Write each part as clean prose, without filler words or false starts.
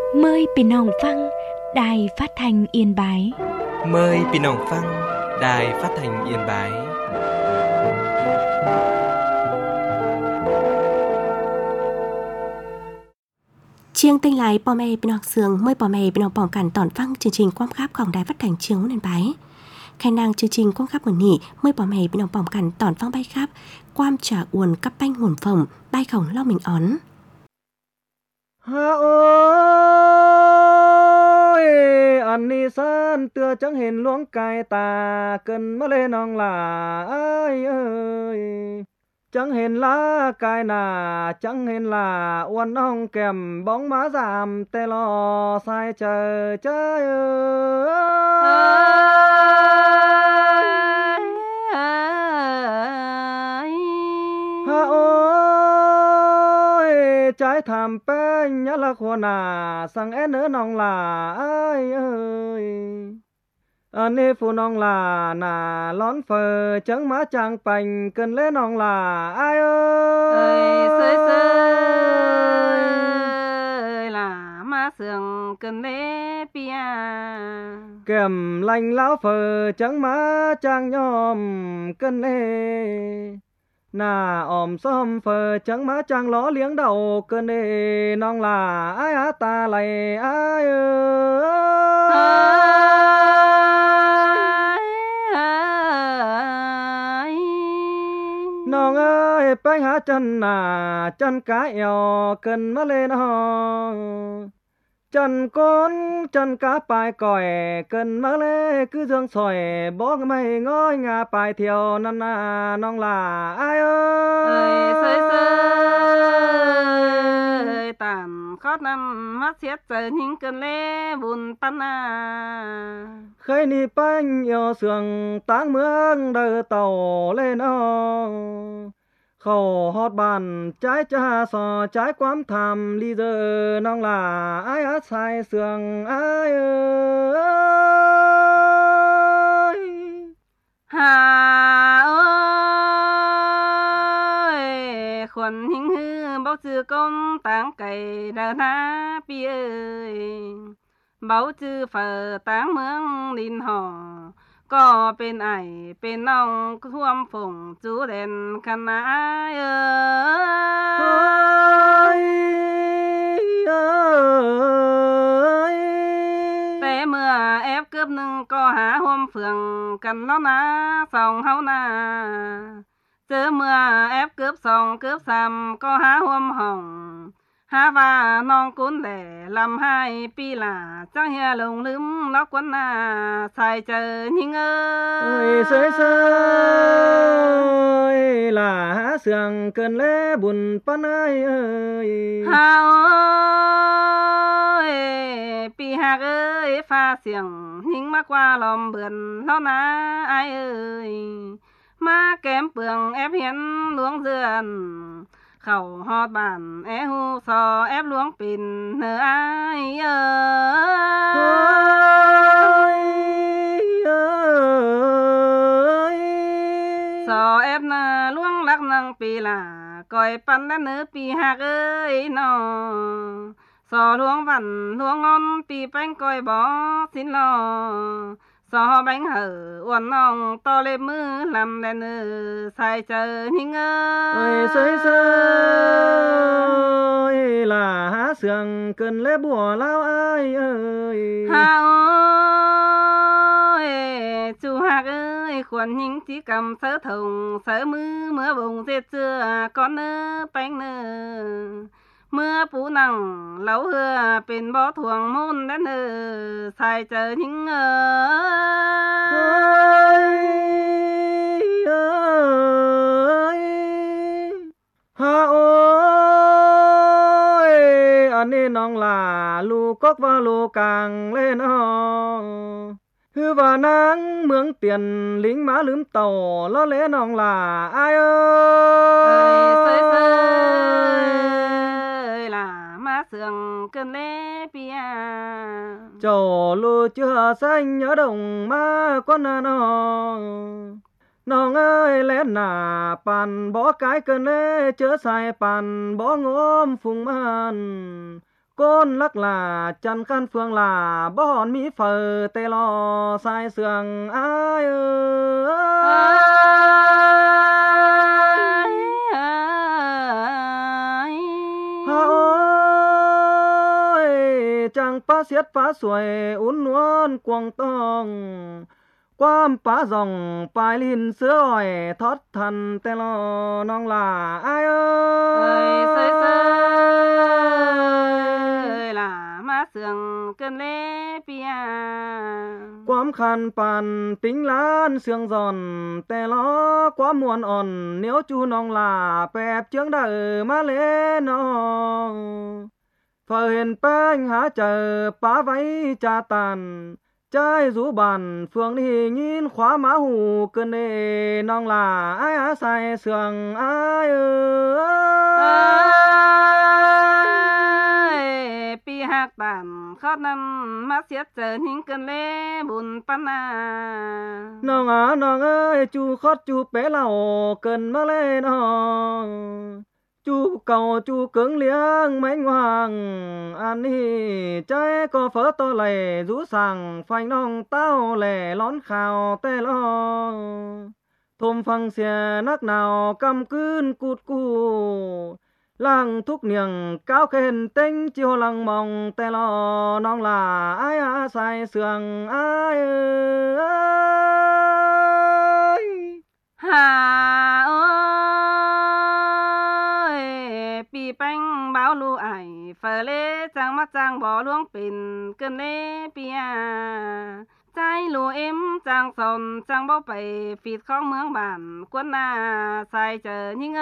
Mờiพี่น้องฟังđài phát thanh Yên Bái. Mời พี่น้องฟัง Đài Phát thanh Yên Bái. Chiêng tinh lái bò mê bên học sường mời bò mê bên học bỏng cản tỏn phăng chương trình quang khắpของđài phát thanh Chiêng Yên Bái. Khai năng chương trình quang khắp của nỉ mời bò mê bên học bỏng cản tỏn phăng bay khắp quam trả uồn cắp banh hồn phồng bay khổng lo mình ón. Ha ôi anh đi san tựa chẳng hình luống cài tà cần mất lên ông là ai ơi chẳng hình lá cài nà chẳng hình là uốn ông kèm bóng má giảm tê lo sai trời trời ơi ha ôi trái thảm bên nhá là khổ nà sang én nữa nong là ai ơi anh đi phụ nong là nà lón phờ chẳng má chàng bành cần lấy nong là ai ơi sơi sơi là má sườn cần lấy pia kèm lành lão phờ chẳng má chàng nhom cần lấy nà ôm xóm phờ chẳng má chàng ló liếng đầu cơn đê nong là ai á ta lại ai nong ơi bánh há chân nà chân cá eo cần má lên ho chân con chân cá bài còi cần má lê cứ dương sỏi bó mây ngói ngà bài thiều năn nà nong là ai ơi sơi sơi tàn khót năm mắt xiết trời những cơn lê buồn tan à khơi ni bánh yêu sườn táng mương đời tàu lên khẩu hót bàn trái cha sò trái quám thầm ly giờ nong là ai á sai sườn ai ơi hà ơi khuẩn hình hư bao chư công táng cày đờ na pi ơi bao chư phở táng mương linh hò có bên ai bên nong thuâm phùng chú đèn khăn ai ơi bé mưa ép cướp nưng có há hôm phường cần nó ná sòng hấu na chớ mưa ép cướp sòng cướp xăm có há hôm hồng há và non cuốn để làm hai pi là chẳng hề lùng lướm nó quấn à xài chờ nhưng ơi sơi sơi là há sườn cơn lê buồn pan ai ơi ha ơi pi hạc ơi pha xiềng nhưng má qua lòm bườn nó ná ai ơi má kém bường ép hiến luống dườn khẩu hót bản é hu sò ép luống pin nơ ai sò ép na luống lắc nâng pi là coi pan đã nơ pi hạc ơi nó sò luống vằn luống ngon pi bánh coi bó xin lo sò bánh hở uốn nong to lên mưa làm đèn xài chờ nhưng ơi sơi sơi là há sườn cần lê bùa lao ai ơi ha ơi chú hạc ơi khuẩn hình chỉ cầm sớ thùng sớ mưa vùng dệt chưa con nơ bánh nơ mưa phú nằng lâu hưa bên bó thuồng môn đến xài chờ những ha ôi anh đi nong là lu cốc và lu càng lên hư và nắng mướn tiền lính má lướm tàu lo lẽ nong là ai ơi má sườn cơn lê pia chầu lu chưa xanh nhớ đồng má con nong ơi lẽ nà bàn bỏ cái cơn lê chớ sai bàn bỏ ngóm phùng man côn lắc là chân khăn phương là bó hòn mỹ phở tê lo sai sườn ai chẳng phá xiết phá xuôi uốn nuôn quăng tông quam phá dòng bài linh sữa ỏi thoát thần tê lo nong là ai ơi là má sườn cơn lê pia quam khăn bàn tính lan sương giòn tê lo quá muôn òn nếu chu nong là bẹp chướng đời má lê nó phở hiền bánh há chờ phá váy cha tàn trái rú bàn phương đi nhìn khóa má hù cơn đê nong là ai á sai sườn ai pi hạc tàn khó năm mắt xiết chờ những cơn lê buồn pan nong ơi chú khót chú bé lào cơn má lê nó chú cầu chú cứng liếng mấy hoàng ăn hi trái có phở to lầy rú sàng phanh nong tao lẻ lón khào tê lo thôm phăng xe nắc nào cầm cươn cụt cù làng thúc niềng cao khen tinh chiều lăng mong tê lo nong là ai á sai sườn ai ơi hà pi bánh báo lu ải phở lê trang mắt trang bỏ luống pin cơn lê pia trái lù em trang sòn trang bao bầy phịt khóng mướng bản quân na sai chờ những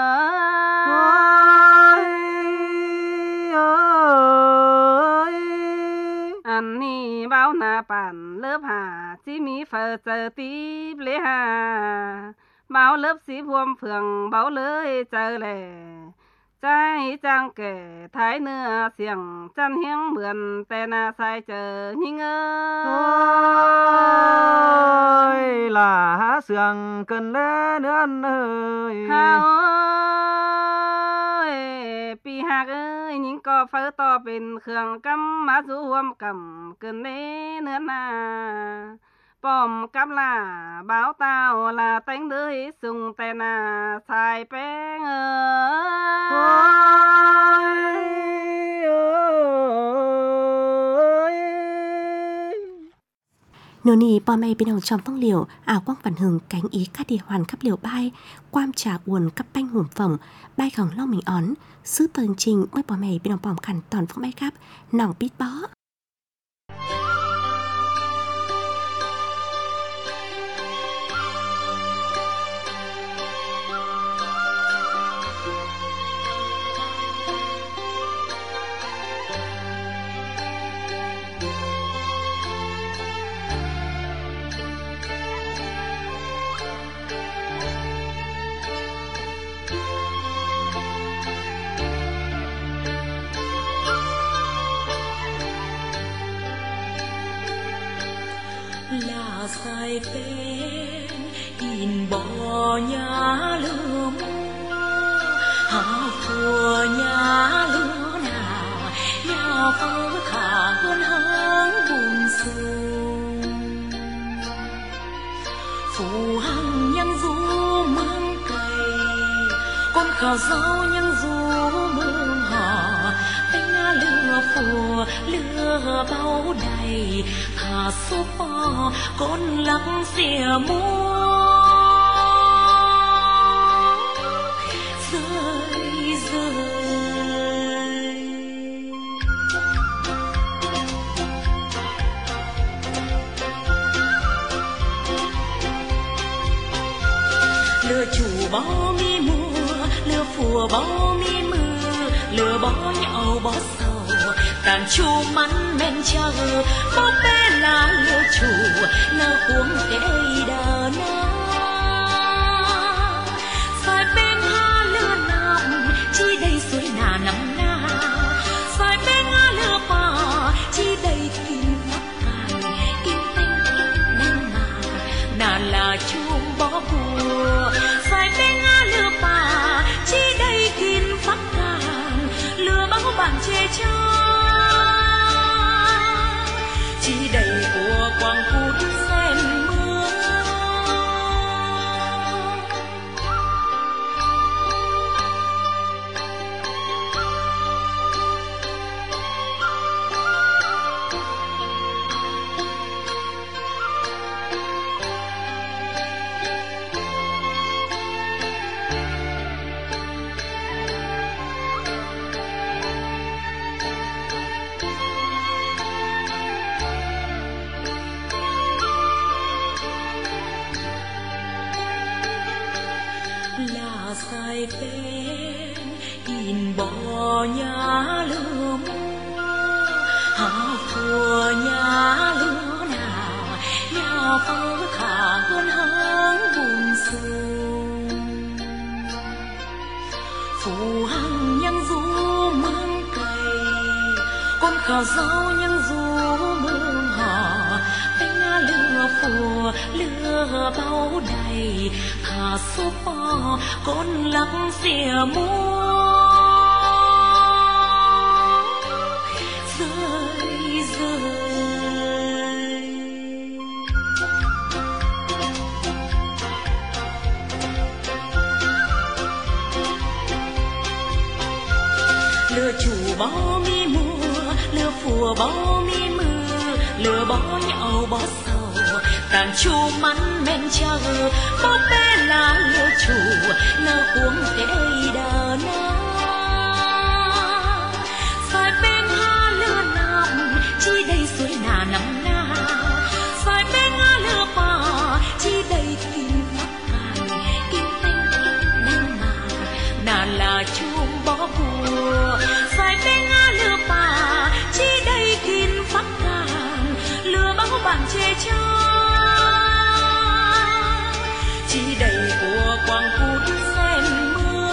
anh ni báo na bản lớp hà chỉ mi phở chờ tí lê hà báo lớp sĩ vuông phường báo lưới chờ lệ trái trang kể thái nưa xiềng chân hiếng mượn tè na sai chờ những ơi là há sườn cần lẽ nữa anh ơi hà ơi pi hạc ơi những co phở to bên khương cắm má rú huôm cầm cần lẽ nữa na bom cắm là báo tao là tánh đứa sung tè na sai bén nô nì bò mây bên hồng trong phong liều ảo quang văn hừng cánh ý cát đi hoàn khắp liều bay quam trà uồn cắp banh hùm phẩm bay khổng lo mình ón sứ tường trình mới bò mây bên hồng bòm khẩn toàn phong bay khắp nòng bít bó sai bên in bò nhà lửa mua hào thua nhà lửa nào nhà phơ khả hơn háng buồn sung phù hằng nhân du mang cây con khảo rau nhân du mương họ đánh lửa phù lửa bao đầy thả số bò con lắc xìa mua rơi rơi lửa chủ bao mi mùa lửa phùa bao mi mưa lửa bó nhậu bó sầu tàn chu mắn men chờ bó bé là lửa chủ nở cuống cây đờ na phải bên ha lửa nằm chi đây suối nà nằm na phải bên ha lửa bò chi đây kim phát cài kim tinh kim đen nà là chuông bó bùa phải bên ha lửa bò chi đây kim phát cài lửa bao bàn chê cho là sai tên in bỏ nhà lửa mua hạ phùa nhà lửa nào nhà phơ thả hơn háng buồn sương phù hằng nhân du mương cày con khảo dâu nhân du mương họ tiếng lửa phùa lửa bao đầy thả số bò con lắc xìa mua rơi rơi lửa chủ bó mi mùa lửa phùa bó mi mưa lửa bó nhậu bó sầu tàn chu mắn men chờ bó bé là lửa chủ lửa cuống để đờ na sai bên ha lửa nằm chi đây suối nà nằm na sai bên ha lửa pa chi đây kim phát cài kim tinh kim nang nà là chuông bó bùa sai bên ha lửa pa chi đây kim phát cài lửa bao bàn chê cha chi đầy của quang phút sen mưa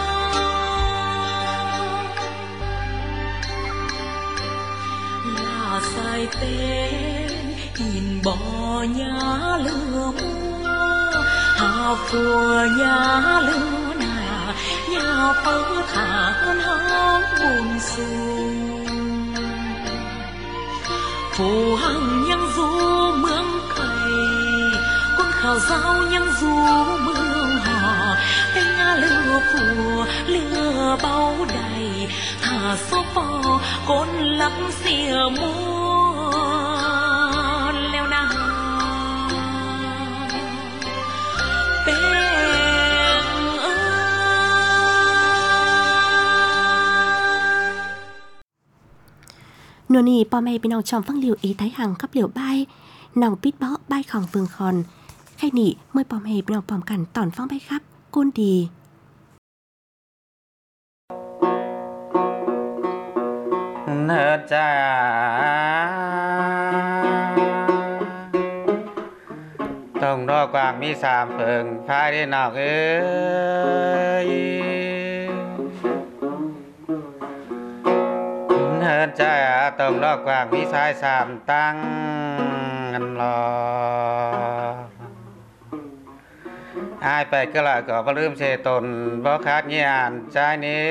là sai tên in bỏ nhà lửa mua hà phùa nhà lửa nà nhà phơ thả hơn háng buồn sương phù hằng nhân du mương cày con khảo dao nhân du mương họ tiếng lửa phùa lửa bao đầy thả số bò con lắc xìa mua leo na nô nì po mê bên ông trong phăng liều ý thái hàng cấp liều bay nòng pít bó bay khòng vương khòn khay nị mới po mê bên ông pòm cằn tòn phăng bay khắp côn đi nợ cha tổng đo quảng mi sàm phường phai đi nào ơi hơn cha tổng đo quảng mi sai sàm tăng ngân lò aiไปก็ละก็บ่ลืมเสตนบ่ขาดญาณใจนี้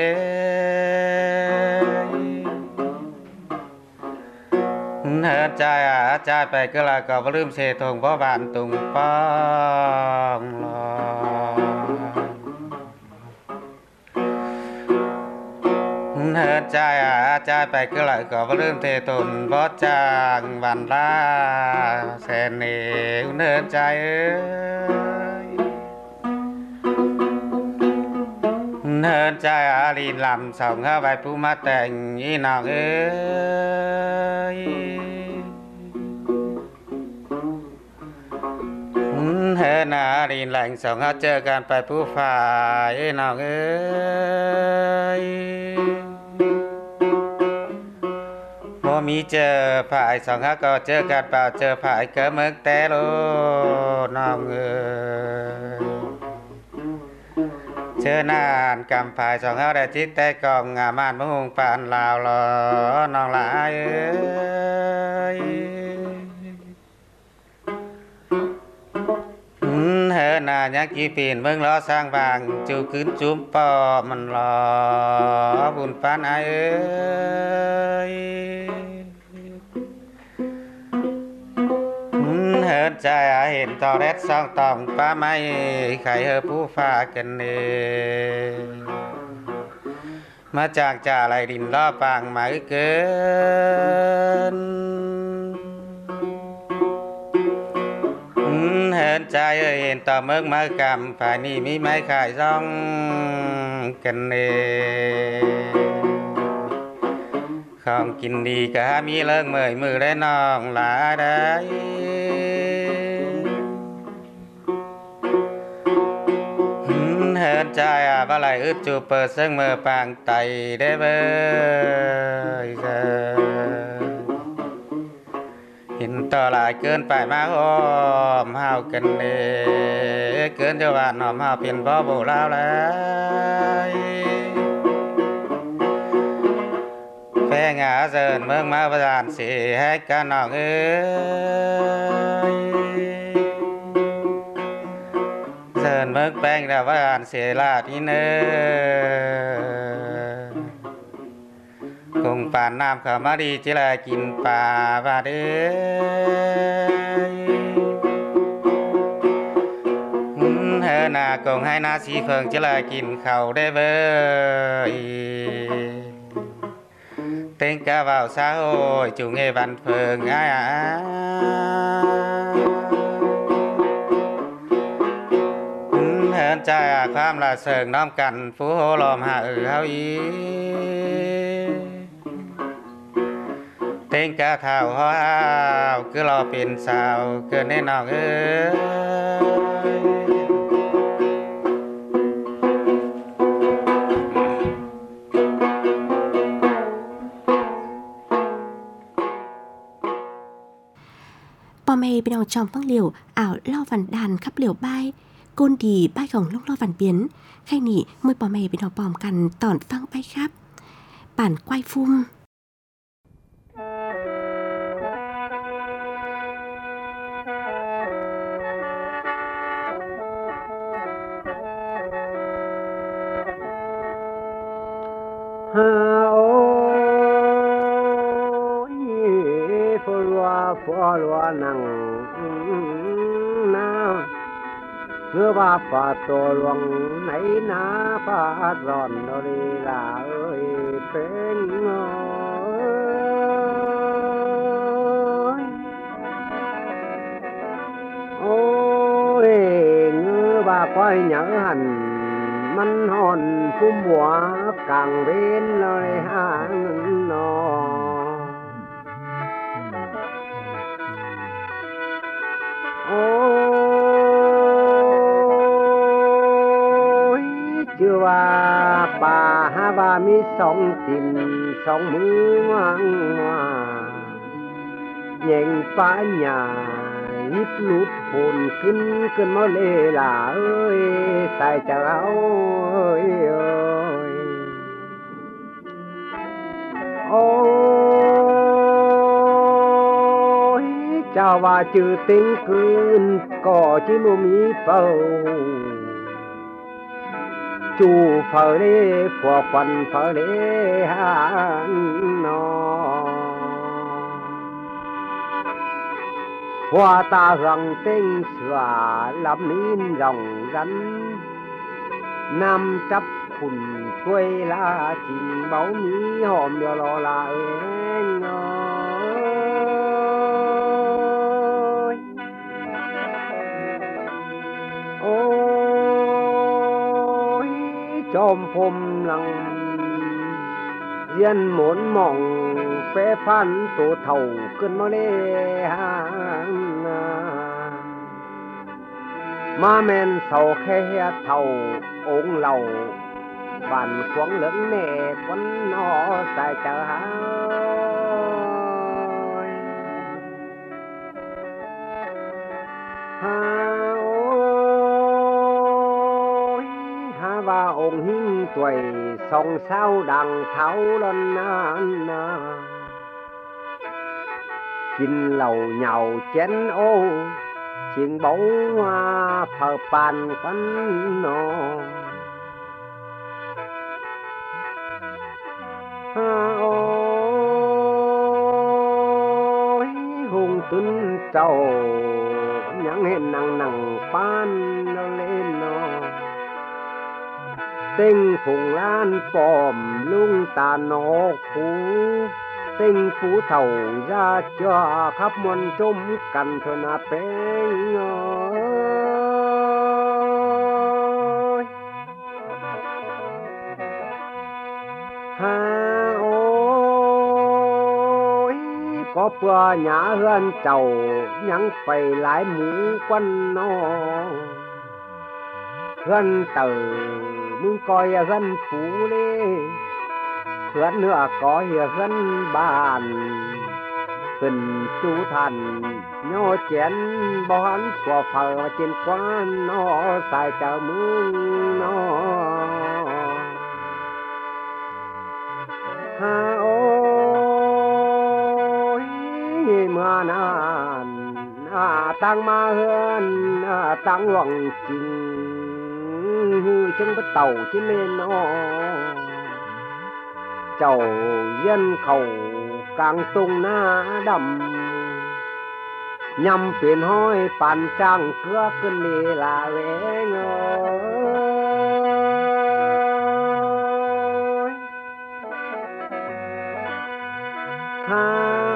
เฮิดใจใจไปก็ละก็บ่ลืมเสทงบ่บานตุงป้องลอเฮิดใจใจไปก็ละก็บ่ลืมเทตนบ่จางวันลาแสนนี่เฮิดใจเอ้ยเฮิดใจลีนลำส่งเข้าไปผู้มาแต่งอีน้องเอ้ยเฮิดนาลีนแหล่งส่งเข้าเจอกันไปผู้ฝ่ายอีน้องเอ้ยบ่มีเจอฝ่ายส่งเข้าก็เจอกันเปล่าเจอฝ่ายเกิดเมืองแต่โลน้องเอ้ยเชิญนานกำภายสองเฮาได้จิตแต่กองงามานมะฮุงปานลาวลอน้องหลายเอ้ยเฮนายักกี่ปีนเบิ่งล้อสร้างบางจูขึ้นจุ้มปอมันรอบุญปานไอเอ้ยเฮิดใจเห็นตอแรดซองตองป้าไม่ไข่เฮอผู้ฟ้ากันเนมาจากจ่าไหลดินล่อปางหมายเกินเฮิดใจเห็นต่อเมืองมากำฝ่ายนี้มีไม้ขายซ่องกันเนของกินดีก็มีเลิกเมื่อยมือได้น้องหลาได้เฮิ trai và lại ướt chụp bờ sương mờ bàng tay đế bơi giờ hiện tờ lại cơn phải má hôm hào cần đế cơn cho bạn hòm hào phiền võ bổ lao lại phê ngã dần mương má và giàn xỉ hết cả nọng ơi dần mương bánh đã và giàn xỉ là đi nơ cùng bà nam khả má đi chỉ là kín bà và đế hơn à cùng hai na xí phường chỉ là kín khẩu đế vơi tên ca vào xã hội chủ nghề văn phường ai hơn trai khoam là sờn non cằn phú hô lòm hạ hao ý tên ca thảo hoa cứ lo phiền sao cứ nên nào ơi Bò mê bên đầu trong vắng liều ảo lo vằn đàn khắp liều bay côn đi bay gồng lúc lo vằn biến khay nỉ môi bò mê bên đầu bòm cằn tỏn văng bay khắp bản quay phum phò loa nằng na ngơ ba phà tổ luồng nấy na phà ròn nó đi là ơi bên ôi ngơ ba quay nhớ hành mắn hòn phum bùa càng bên lời hàng nó ôi chưa bà ha ba mi song tìm song mưa ngoan nhện phá nhà hít lút hồn kinh cơn mơ lê là ơi sai chờ ơi ơi ôi chào bà chữ tiếng cơn có chỉ mù mi bầu chủ phở đê phò quần phở đê hàng nó hoa ta rằng tên xòa lắm nín rồng rắn nam chấp khùn quê la trình báo mỹ hòm yo lo là ơi ôi chom phôm lăng riêng muốn mong phê phan tổ thầu cơn mơ lê hàng ma men sầu khe thầu ống lầu bàn quấn lẫn nè quấn nó dài chờ hai ôi ha và ống hình tuổi song sao đằng tháo lần kinh lầu nhàu chén ô chuyện bấu hoa phở bàn quán nó ôi hùng tuấn trầu nhắn hẹn nặng nặng pan nó lên nó tinh phùng lan bòm lung tà nó phú tinh phú thầu ra cho khắp muôn trông cần thơ na bén ơi ha ôi có bữa nhà hương trầu nhắn phải lái mũ quân nó hương tử mừng coi gần phú lê phướt nữa có gần bàn cần chú thần nhô chén bón xua phở trên quán nó xài chợ mương nó ha ôi mà nàn tăng ma hơn tăng loạn trình chân bất tàu trên lên nó chầu dân khẩu càng tung na đầm nhằm phiền hoi bàn trang cưa cơn đi là vẻ ngơi ha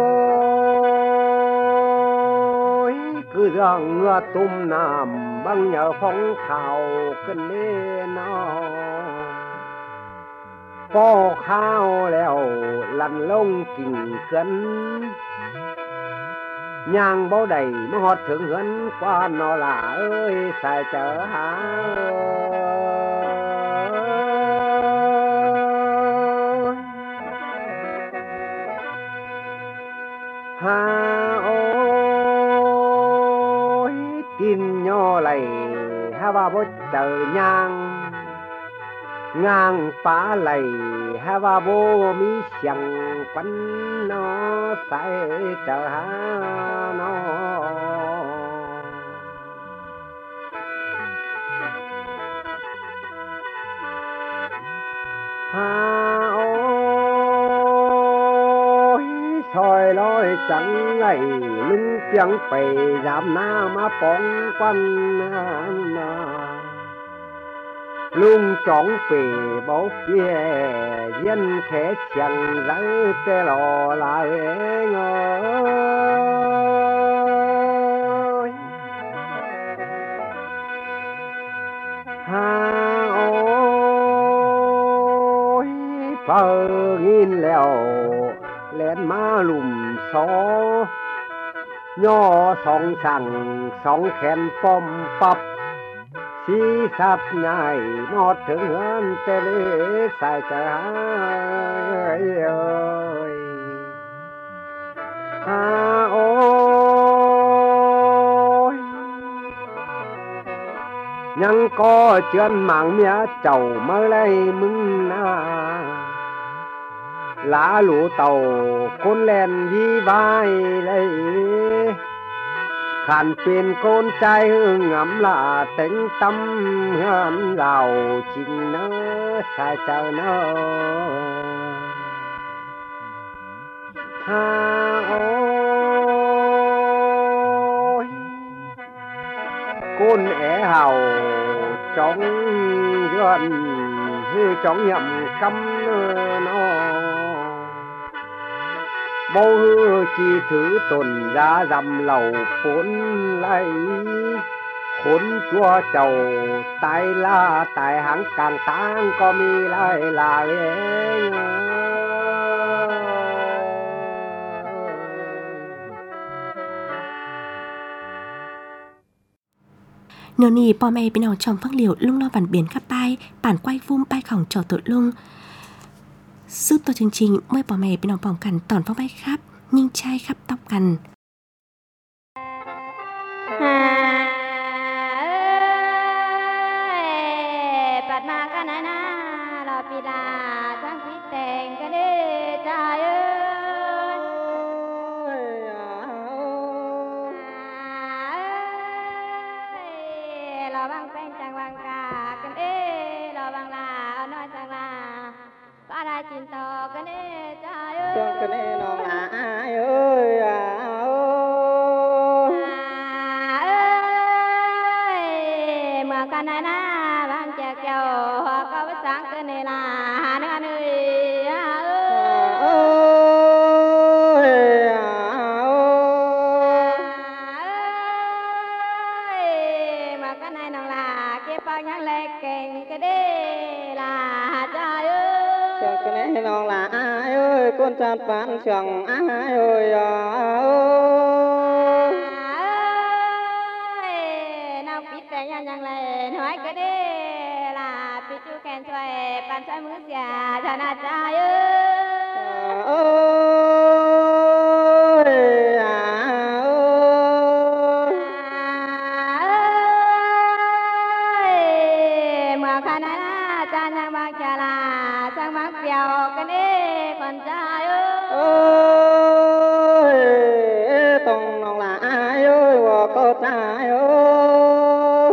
ôi cứ rằng ngựa tum nằm băng nhờ phong khảo cơn đi nó có khao leo lăn lông kình cân nhang bao đầy mới hót thượng hấn qua nó là ơi xài chở há ha ôi tin nhỏ lầy ha ba bố chờ nhang ngang phá lầy ha ba bố mi chẳng quấn nó say chờ ha nó ha ôi soi lối chẳng ngày lưng chẳng phải giảm na mà bóng quanh lung chọn về bảo kia dân khẽ chẳng rắn tê lò lại ngơi ha ôi phờ nghìn lèo lên má lùm xó nhỏ song sằng song khen pom pắp si sắp nhai mót thượng hân tê lê sai trời ơi ha ôi nhưng có chuyện mạng mía chầu mơ lấy mừng na lá lũ tàu côn len đi vai lấy khănเป็นcon trai ngắm là tính tâm hân gạo trình nơ sai chờ nơ ha ôi con é hào trong gần hư trong nhậm căm nó bố hư chi thứ tồn ra dầm lầu bốn lấy khốn chua chầu tai la tại hãng càng tang có mi lại là nghe Nô nì bò mẹ bên nào trong phăng liều lung lo vằn biến khắp bay bản quay vung bay khỏng trò tội lung giúp tôi chương trình mới bò mẹ bên nào bỏng cằn tòn phong bay khắp nhưng chai khắp tóc cằn bạt ma ca na na lò pi la trang phi tèng cái đê trai ơi lò băng pen chẳng băng cả cái đê lò băng là nói chẳng là ba đại chín to cái đê trai ơi cái đê nó là ai ơi mà ca na na băng chè kêu có bớt sáng cái này là nước ăn mà cái này nó là cái bao nhang lệ kèn cái đê là trời ơi cái này nó là ai ơi con chăn bán chẳng ai ơi nào biết cái nhang lệ nói cái đê là pi แขนช่วยปันช่วยมือเสียชนะใจเอ้ยเมื่อขณะนั้นจานยังบางชาลาช่างมักเปียวกันเอ้คนใจเอ้ยต้องน้องหลาเอ้ยว่าก็ใจเอ้ย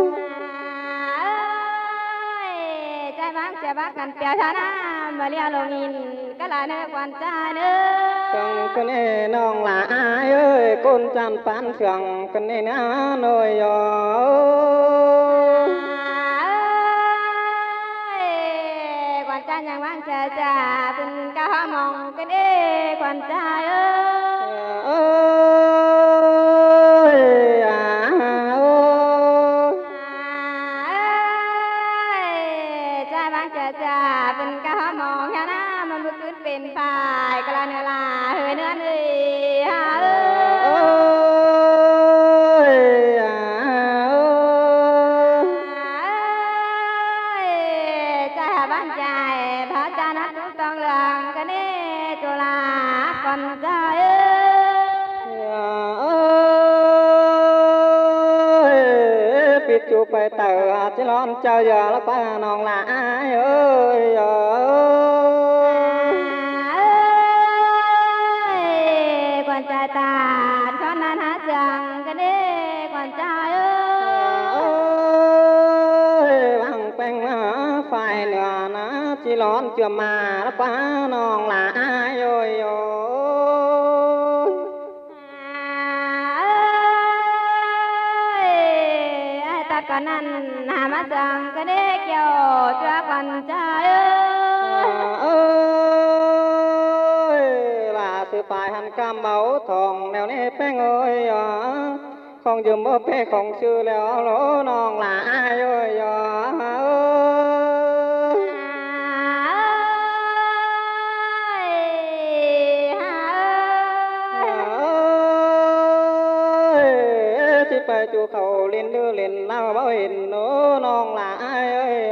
ใจมักจะบักกันเปียวชนะมาเลี้ยลงอินก็ลาเนื้อควันใจเนื้อต้องกันเอ้น้องหลาเอ้ยคนจันปานเสียงกันเอ้นะหน่อยอ๋อจันยังว่างเฉยจ่าเป็นก้าวมองกันเอ้ควันใจเอ้ยใจว่างเฉยจ่าเป็นก้าวมองแค่นั้นมันบุกขึ้นเป็นฝ่ายกระเนื้อลาเฮ้ยเนื้อนี่ปิดจูไปเตอจะร้อนเจออย่าละป้าน้องหลาเอ้ยควันใจตาขอนั้นหาเสียงกันเอ้ควันใจเอ้ยบังแป้งมาฝ่ายเหนือนะที่ร้อนเจือมาละป้าน้องหลาเอ้ยก่อนนั้นหามาจังก็ได้เกี่ยวจักวันใจลาสือปลายหันกำเบาทองแนวนี้แป้งเอ้ยของยืมบ่เป้ของชื่อแล้วโลน้องหลาเอ้ยไปจูเขาเล่นดื้อเล่นน้าบ่เห็นโน้น้องหลาเอ้ย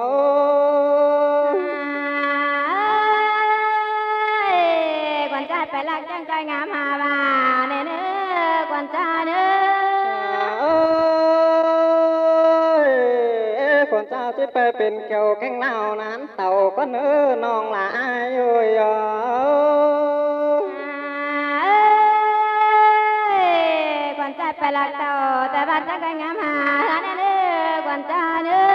ควันใจไปลักจังใจงามหาบ้าเนื้อควันใจเนื้อควันใจที่ไปเป็นเกี่ยวแข้งเน่านั้นเต่าก็เนื้อน้องหลาเอ้ยไปลักเต่าแต่บ้านจังใจงามหาเนื้อควันใจเนื้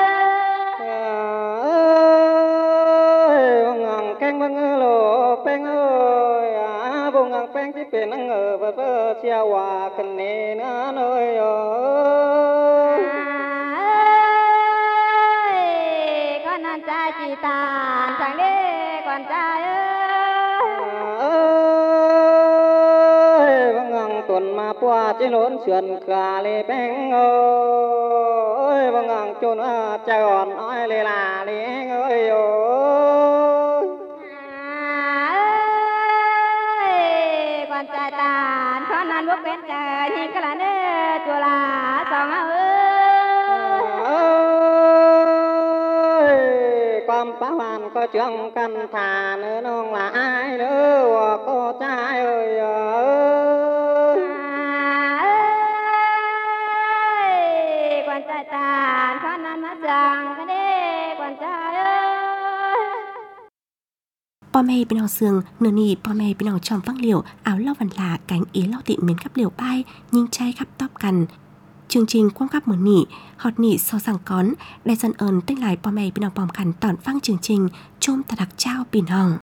อบงางแข้งบังโลแป้งเอ้ยบงางแป้งที่เป็นเอ๋เพื่อเชียวว่ากันเน้นะเอ้ยก็นั่นใจจีตาจังเด้ควันใจตุนมาปัวจิโลนเสือนกาเลแป้งเอ้ยบางงังจนใจอ่อนอ้อยเลยลาเลี้ยงเอ้ยควันใจตาเพราะนั้นบุกเป็นใจยิ่งกระเนื้อตัวลาสองความป้าวันก็เชื่องกันทาเนื้อน้องหลายเนื้อว่าก็ใจเอ้ยตาขอนั้นมาจังกันเด้ควันใจพ่อแม่เป็นน้องเสืองเนื้อนี่พ่อแม่เป็นน้องชอมฟังเหลียวเอาเล่าวันลาแกงเล่าติเหม็นกับเหลียวป้ายยิงใจครับตอบกันchương trình quan cấpเหมือนนี่ฮอตนี่soสั่งก้อนได้จันเอิญตั้งหลายพ่อแม่เป็นน้องปอมกันตอนฟังchương trình chômตะดักเจ้าปีน้อง